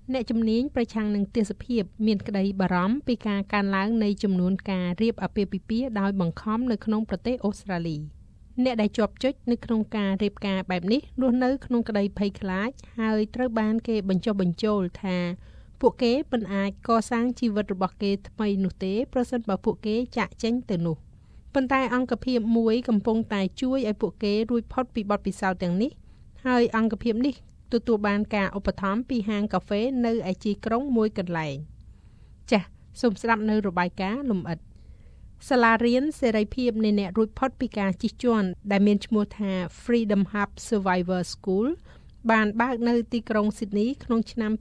អ្នកជំនាញប្រឆាំងនឹងទេសភាពមានក្តីបារម្ភពីការកើនឡើងនៃចំនួនការរៀបអាពាហ៍ពិពាហ៍ដោយបង្ខំនៅក្នុងប្រទេសអូស្ត្រាលីអ្នកដែលជាប់ចុចនៅក្នុងការរៀបការបែបនេះរស់នៅក្នុងក្តីភ័យខ្លាចហើយត្រូវបានគេបញ្ចុះបញ្ចូលថាពួកគេមិនអាចកសាងជីវិតរបស់គេថ្មីនោះទេប្រសិនបើពួកគេចាកចេញទៅនោះប៉ុន្តែអង្គភាពមួយកំពុងតែជួយឲ្យពួកគេរួចផុតពីបទពិសោធន៍ទាំងនេះហើយអង្គភាពនេះទទួលបានការឧបត្ថម្ភពីហាងកាហ្វេនៅឯជីក្រុងមួយកន្លែងចាសសូមស្ដាប់នៅរបាយការណ៍លម្អិតសាលារៀនសេរីភាពនៃអ្នករួចផុតពីការជិះជាន់ដែលមានឈ្មោះថា Freedom Hub Survivor School បានបើកនៅទីក្រុង Sydney ក្នុងឆ្នាំ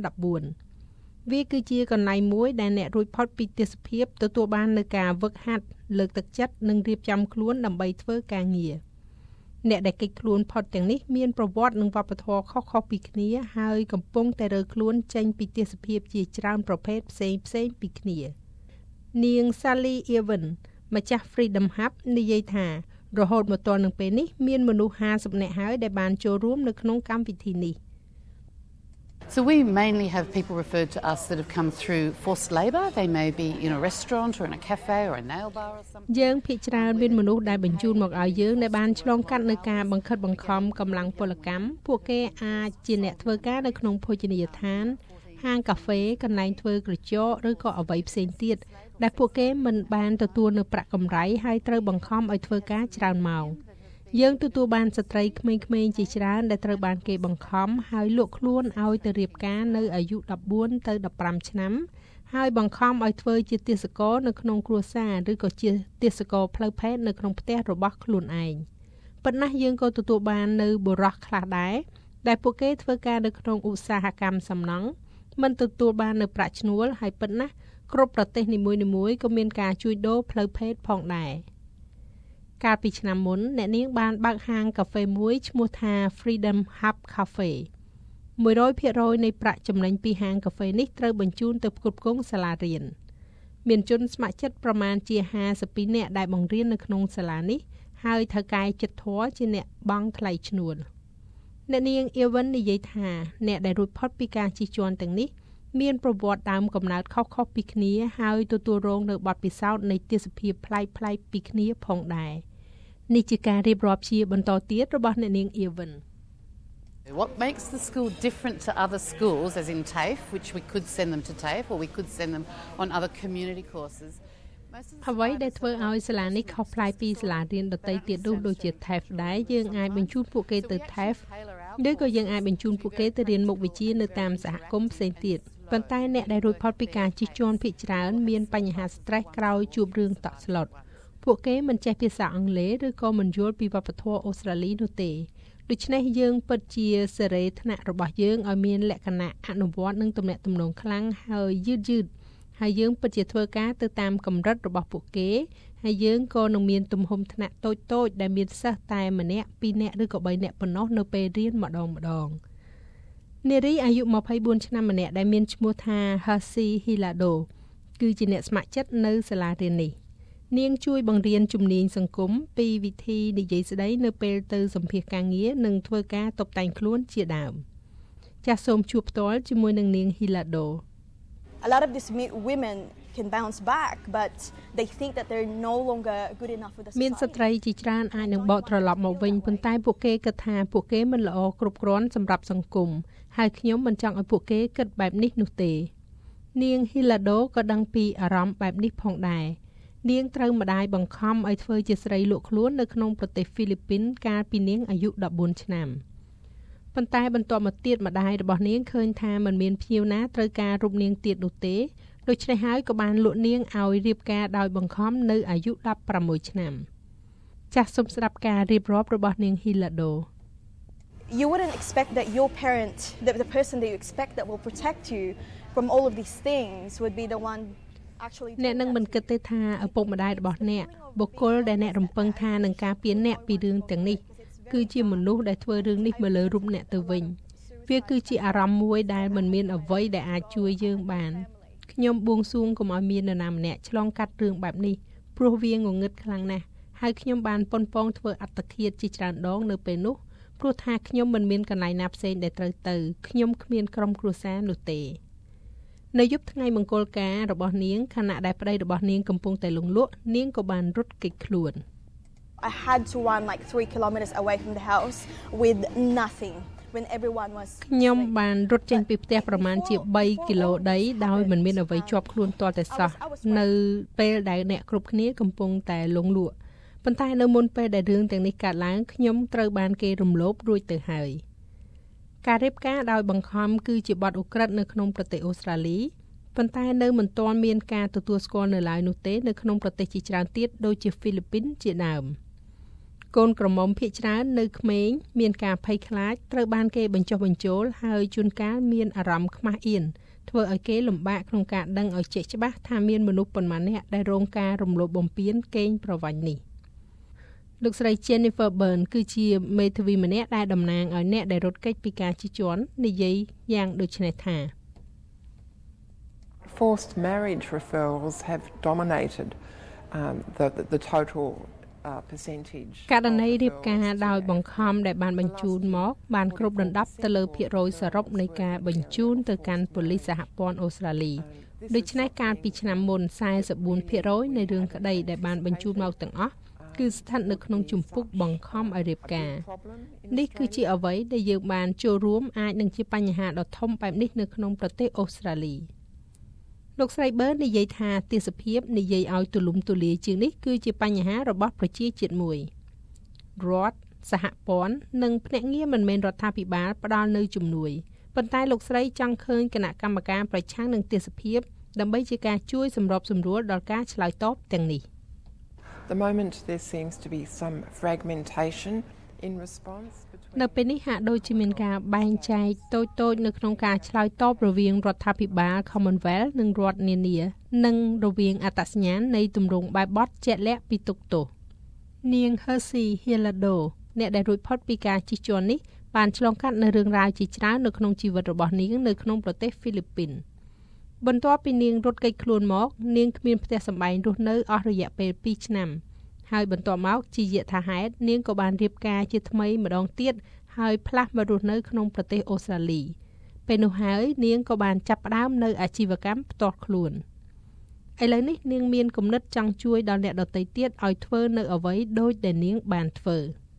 2014វាគឺជាកន្លែងមួយដែលអ្នករួចផុតពីទេសភាពទទួលបាននូវការវឹកហាត់លើកទឹកចិត្តនិងរៀបចំខ្លួនដើម្បីធ្វើការងារអ្នកដែលគេចខ្លួនផុតទាំងនេះមានប្រវត្តិនិងវប្បធម៌ខុសៗពីគ្នាហើយកំពុងតែរើខ្លួនចេញពីទេសភាពជាច្រើនប្រភេទផ្សេងៗពីគ្នានាង Sally Evan ម្ចាស់ Freedom Hub និយាយថារហូតមកទល់នឹងពេលនេះមានមនុស្ស50នាក់ហើយដែលបានចូលរួមនៅក្នុងកម្មវិធីនេះ So we mainly have people referred to us that have come through forced labour. They may be in a restaurant or in a cafe or a nail bar or something. យើងភាគច្រើនមានមនុស្សដែលបញ្ជូនមកឲ្យយើងដែលបានឆ្លងកាត់នឹងការបង្ខិតបង្ខំកម្លាំងពលកម្មពួកគេអាចជាអ្នកធ្វើការនៅក្នុងភោជនីយដ្ឋានហាងកាហ្វេកន្លែងធ្វើក្រចកឬក៏អ្វីផ្សេងទៀតដែលពួកគេមិនបានទទួលនៅប្រាក់កម្រៃហើយត្រូវបង្ខំឲ្យធ្វើការច្រើនម៉ោងយើងទទួលបានស្ត្រីក្មេងៗជាច្រើនដែលត្រូវបានគេបង្ខំហើយលក់ខ្លួនឲ្យទៅរៀបការនៅអាយុ14ទៅ15ឆ្នាំហើយបង្ខំឲ្យធ្វើជាទេសករនៅក្នុងគ្រួសារឬក៏ជាទេសករផ្លូវភេទនៅក្នុងផ្ទះរបស់ខ្លួនឯងប៉ុន្តែយើងក៏ទទួលបាននៅបុរសខ្លះដែរដែលពួកគេធ្វើការនៅក្នុងឧស្សាហកម្មសំណង់មិនទទួលបាននៅប្រាក់ឈ្នួលហើយប៉ុន្តែគ្រប់ប្រទេសនីមួយៗក៏មានការជួញដូរផ្លូវភេទផងដែរកាលពីឆ្នាំមុនអ្នកនាងបានបើកហាងកាហ្វេមួយឈ្មោះថា Freedom Hub Cafe 100% នៃប្រាក់ចំណេញពីហាងកាហ្វេនេះត្រូវបញ្ជូនទៅផ្គត់ផ្គង់សាលារៀនមានជនស្ម័គ្រចិត្តប្រមាណជា52នាក់ដែលបង្រៀននៅក្នុងសាលានេះហើយថៅកែចិត្តធម៌ជាអ្នកបង់ថ្លៃឈ្នួលអ្នកនាង Evan និយាយថាអ្នកដែលរួចផុតពីការជិះជាន់ទាំងនេះមានប្រវត្តិដើមកំណើតខុសៗពីគ្នាហើយទទួលរងនៅបទពិសោធន៍នៃទេសភាពប្លែកៗពីគ្នាផងដែរនេះជាការរៀបរាប់ជាបន្តទៀតរបស់អ្នកនាង Evan What makes the school different to other schools as in TAFE which we could send them to TAFE or we could send them on other community courses អ្វីដែលធ្វើឲ្យសាលានេះខុសប្លែកពីសាលារៀនដទៃទៀតនោះដូចជា TAFE ដែរយើងអាចបញ្ជូនពួកគេទៅ TAFE ឬក៏យើងអាចបញ្ជូនពួកគេទៅរៀនមុខវិជ្ជានៅតាមសហគមន៍ផ្សេងទៀតប៉ុន្តែអ្នកដែលរួចផុតពីការជិះជាន់ភាគច្រើនមានបញ្ហា stress ក្រោយជួបរឿងតក់ស្លុតពួកគេមិនចេះភាសាអង់គ្លេសឬក៏មិនយល់ពីវប្បធម៌អូស្ត្រាលីនោះទេដូច្នេះយើងពិតជាសេរីថ្នាក់របស់យើងឲ្យមានលក្ខណៈអនុវត្តនិងទំនាក់ទំនងខ្លាំងហើយយឺតហើយយើងពិតជាធ្វើការទៅតាមកម្រិតរបស់ពួកគេហើយយើងក៏នឹងមានទំហំថ្នាក់តូចៗដែលមានសិស្សតែម្នាក់2នាក់ឬក៏3នាក់ប៉ុណ្ណោះនៅពេលរៀនម្ដងនារីអាយុ24ឆ្នាំម្នាក់ដែលមានឈ្មោះថា Hasi Hilado គឺជាអ្នកស្ម័គ្រចិត្តនៅសាលារៀននេះនាងជួយបង្រៀនជំនាញសង្គមពីវិធីនិយាយស្ដីនៅពេលទៅសម្ភាសការងារនិងធ្វើការតុបតែងខ្លួនជាដើមចាសសូមជួបផ្ទាល់ជាមួយនឹងនាង Hilado A lot of these women can bounce back but they think that they're no longer good enough for the society មានស្ត្រីជាច្រើនអាចនឹងបកត្រឡប់មកវិញប៉ុន្តែពួកគេគិតថាពួកគេមិនល្អគ្រប់គ្រាន់សម្រាប់សង្គមហើយខ្ញុំមិនចង់ឲ្យពួកគេគិតបែបនេះនោះទេនាង Hilado ក៏ដឹងពីអារម្មណ៍បែបនេះផងដែរនាងត្រូវម្ដាយបង្ខំឲ្យធ្វើជាស្រីលក់ខ្លួននៅក្នុងប្រទេសហ្វីលីពីនកាលពីនាងអាយុ14ឆ្នាំប៉ុន្តែបន្ទាប់មកទៀតម្ដាយរបស់នាងឃើញថាមិនមានភ្ញៀវណាត្រូវការរូបនាងទៀតនោះទេដូច្នេះហើយក៏បានលក់នាងឲ្យរៀបការដោយបង្ខំនៅអាយុ16ឆ្នាំចាសសូមស្ដាប់ការរៀបរាប់របស់នាង Hilado You wouldn't expect that your parent the person that you expect that will protect you from all of these things would be the one អ្នកនឹងមិនគិតទេថាឪពុកម្ដាយរបស់អ្នកបុគ្គលដែលអ្នករំពឹងថានឹងការពារអ្នកពីរឿងទាំងនេះគឺជាមនុស្សដែលធ្វើរឿងនេះមកលើរូបអ្នកទៅវិញវាគឺជាអារម្មណ៍មួយដែលមិនមានអ្វីដែលអាចជួយយើងបានខ្ញុំបួងសួងកុំឲ្យមាននរណាម្នាក់ឆ្លងកាត់រឿងបែបនេះព្រោះវាងងឹតខ្លាំងណាស់ហើយខ្ញុំបានប៉ុនប៉ងធ្វើអត្តឃាតជាច្រើនដងនៅពេលនោះព្រោះថាខ្ញុំមិនមានកន្លែងណាផ្សេងដែលត្រូវទៅខ្ញុំគ្មានក្រុមគ្រួសារនោះទេនៅយប់ថ្ងៃមង្គលការរបស់នាងខណៈដែលប្តីរបស់នាងកំពុងតែលង់លក់នាងក៏បានរត់គេចខ្លួន I had to run like 3 kilometers away from the house with nothing when everyone was ខ្ញុំបានរត់ចេញពីផ្ទះប្រមាណជា3គីឡូដីដោយមិនមានអ្វីជាប់ខ្លួនទាល់តែសោះនៅពេលដែលអ្នកគ្រប់គ្នាកំពុងតែលង់លក់ប៉ុន្តែនៅមុនពេលដែលរឿងទាំងនេះកើតឡើងខ្ញុំត្រូវបានគេរំលោភរួចទៅហើយការរៀបការដោយបង្ខំគឺជាបទឧក្រិដ្ឋនៅក្នុងប្រទេសអូស្ត្រាលីប៉ុន្តែនៅមិនទាន់មានការទទួលស្គាល់នៅឡើយនោះទេនៅក្នុងប្រទេសជាច្រើនទៀតដូចជាហ្វីលីពីនជាដើមកូនក្រមុំភាគច្រើននៅក្មេងមានការភ័យខ្លាចត្រូវបានគេបញ្ចុះបញ្ចូលហើយជួនកាលមានអារម្មណ៍ខ្មាស់អៀនធ្វើឲ្យគេលំបាកក្នុងការដឹងឲ្យជាក់ច្បាស់ថាមានមនុស្សប៉ុន្មាននាក់ដែលរងការរំលោភបំពានកេងប្រវ័ញ្ចនេះលោកស្រី Jennifer Byrne គឺជាមេធាវីម្នាក់ដែលតំណាងឲ្យអ្នកដែលរត់គេចពីការជិះជាន់និយាយយ៉ាងដូចនេះថា Forced marriage referrals have dominated the total percentage ករណីរៀបការដោយបង្ខំដែលបានបញ្ជូនមកបានគ្រប់ដណ្ដប់ទៅលើភាគរយសរុបនៃការបញ្ជូនទៅកាន់ប៉ូលីសសហព័ន្ធអូស្ត្រាលីដូច្នេះកាលពីឆ្នាំមុន 44% នៃរឿងក្តីដែលបានបញ្ជូនមកទាំងអស់គឺស្ថិតនៅក្នុងជំពូកបង្ខំឲ្យរៀបការនេះគឺជាអ្វីដែលយើងបានចូលរួមអាចនឹងជាបញ្ហាដ៏ធំបែបនេះនៅក្នុងប្រទេសអូស្ត្រាលីលោកស្រីបឺននិយាយថាទេសភាពនិយាយឲ្យទូលំទូលាយជាងនេះគឺជាបញ្ហារបស់ប្រជាជាតិមួយរដ្ឋសហព័ន្ធនិងភ្នាក់ងារមិនមែនរដ្ឋាភិបាលផ្ដល់នូវជំនួយប៉ុន្តែលោកស្រីចង់ឃើញគណៈកម្មការប្រឆាំងនឹងទេសភាពដើម្បីជាការជួយសម្របសម្រួលដល់ការឆ្លើយតបទាំងនេះ The moment there seems to be some fragmentation in response នៅពេលនេះហាក់ដូចជាមានការបែងចែកតូចៗនៅក្នុងការឆ្លើយតបរវាងរដ្ឋាភិបាល Commonwealth និងរដ្ឋនានានិងរវាងអត្តសញ្ញាណនៃទម្រង់បែបបទជាក់លាក់ពីទុកទោសនាង Hersey Hilado អ្នកដែលរួចផុតពីការជិះជាន់នេះបានឆ្លងកាត់នៅរឿងរ៉ាវជាច្រើននៅក្នុងជីវិតរបស់នាងនៅក្នុងប្រទេសហ្វីលីពីនបន្ទាប់ពីនាងរត់គេចខ្លួនមកនាងគ្មានផ្ទះសម្បែងរស់នៅអស់រយៈពេល2ឆ្នាំហើយបន្ទាប់មកជាយថាហេតុនាងក៏បានរៀបការជាថ្មីម្ដងទៀតហើយផ្លាស់មករស់នៅក្នុងប្រទេសអូស្ត្រាលីពេលនោះហើយនាងក៏បានចាប់ផ្ដើមនៅអាជីវកម្មផ្ទាល់ខ្លួនឥឡូវនេះនាងមានគំនិតចង់ជួយដល់អ្នកដទៃទៀតឲ្យធ្វើនៅអ្វីដូចដែលនាងបានធ្វើ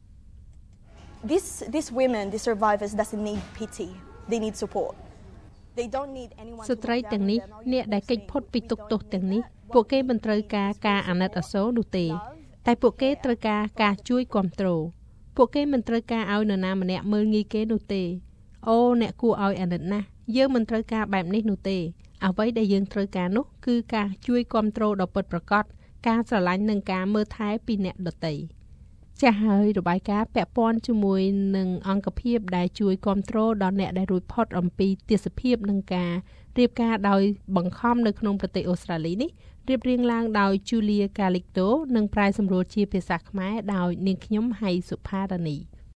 These women, the survivors doesn't need pity. They need support. They don't need anyone ស្ត្រីទាំងនេះអ្នកដែលគេចផុតពីទុក្ខទោសទាំងនេះពួកគេមិនត្រូវការអាណិតអាសូរនោះទេតែពួកគេត្រូវការជួយគាំទ្រពួកគេមិនត្រូវការឲ្យនរណាម្នាក់មើលងាយគេនោះទេអូអ្នកគួរឲ្យអាណិតណាស់យើងមិនត្រូវការបែបនេះនោះទេអ្វីដែលយើងត្រូវការនោះគឺការជួយគាំទ្រដ៏ពិតប្រាកដការស្រឡាញ់និងការមើលថែពីអ្នកដទៃចាស់ហើយរបាយការណ៍ពាក់ព័ន្ធជាមួយនឹងអង្គភាពដែលជួយគាំទ្រដល់អ្នកដែលរួចផុតអំពីទេសភាពនិងការរៀបការដោយបង្ខំនៅក្នុងប្រទេសអូស្ត្រាលីនេះរៀបរៀងឡើងដោយ Julia Calixto និងប្រែសម្រួលជាភាសាខ្មែរដោយនាងខ្ញុំហៃសុផារ៉ានី